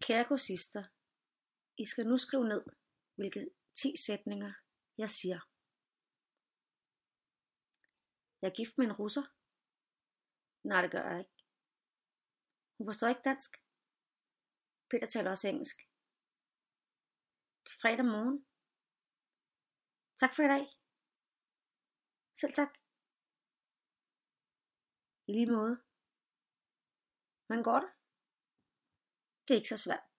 Kære kursister, I skal nu skrive ned, hvilke 10 sætninger jeg siger. Jeg er gift med en russer. Nej, det gør jeg ikke. Hun forstår ikke dansk. Peter taler også engelsk. Det er fredag morgen. Tak for i dag. Selv tak. I lige måde. Hvordan går det? Det er ikke så svært.